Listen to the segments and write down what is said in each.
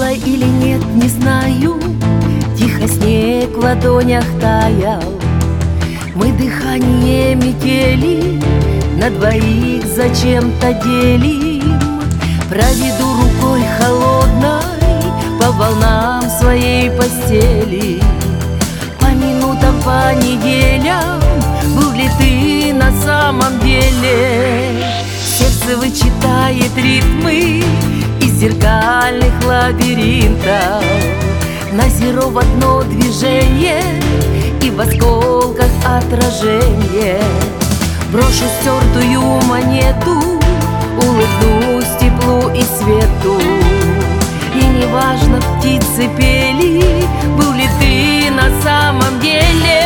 было или нет, не знаю. Тихо снег в ладонях таял. Мы дыхание метели на двоих зачем-то делим. Проведу рукой холодной по волнам своей постели. По минутам, по неделям, был ли ты на самом деле? Сердце вычитает ритмы из зеркальных лабиринтов. На зеро в одно движение и в осколках отражение. Брошу стертую монету, улыбнусь теплу и свету. И неважно, птицы пели, был ли ты на самом деле.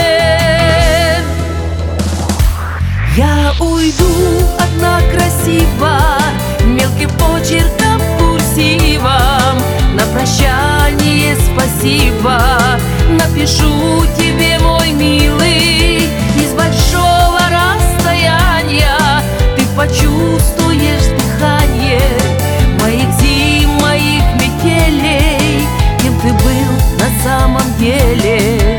Я уйду одна красиво, мелким почерком курсивом. На прощание спасибо напишу тебе, мой милый. Из большого расстояния ты почувствуешь дыхание моих зим, моих метелей. Кем ты был на самом деле?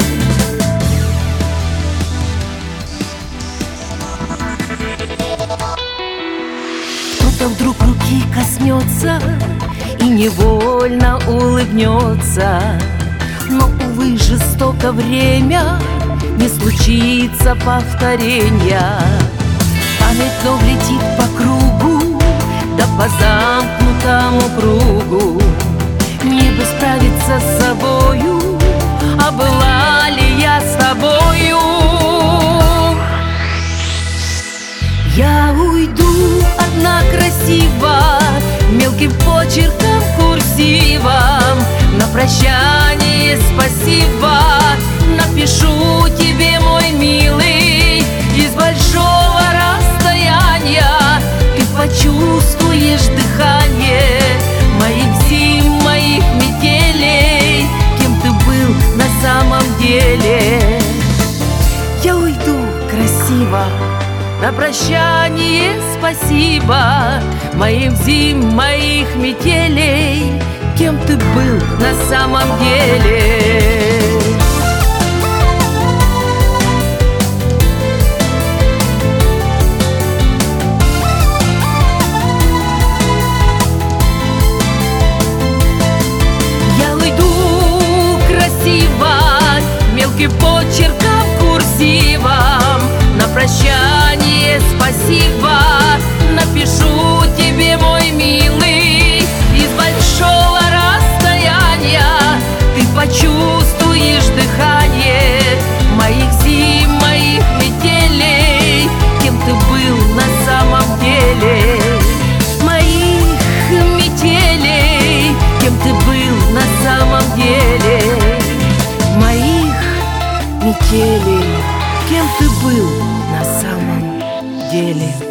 Кто-то вдруг руки коснется и невольно улыбнется. Но, увы, жестоко время, не случится повторения. Память вновь летит по кругу, да по замкнутому кругу. Мне бы справиться с собою, а была ли я с тобою? Я уйду одна красиво, мелким почерком курсивом. На прощание спасибо напишу тебе, мой милый. Из большого расстояния ты почувствуешь дыхание моих зим, моих метелей. Кем ты был на самом деле? Я уйду красиво, на прощание спасибо моим зим, моих метелей. Кем ты был на самом деле? Я уйду красиво, мелким почерком курсивом. На прощание спасибо напишу тебе, мой милый. Из большого расстояния ты почувствуешь дыхание моих зим, моих метелей. Кем ты был на самом деле? Моих метелей. Кем ты был на самом деле? Моих метелей. Кем ты был на самом деле?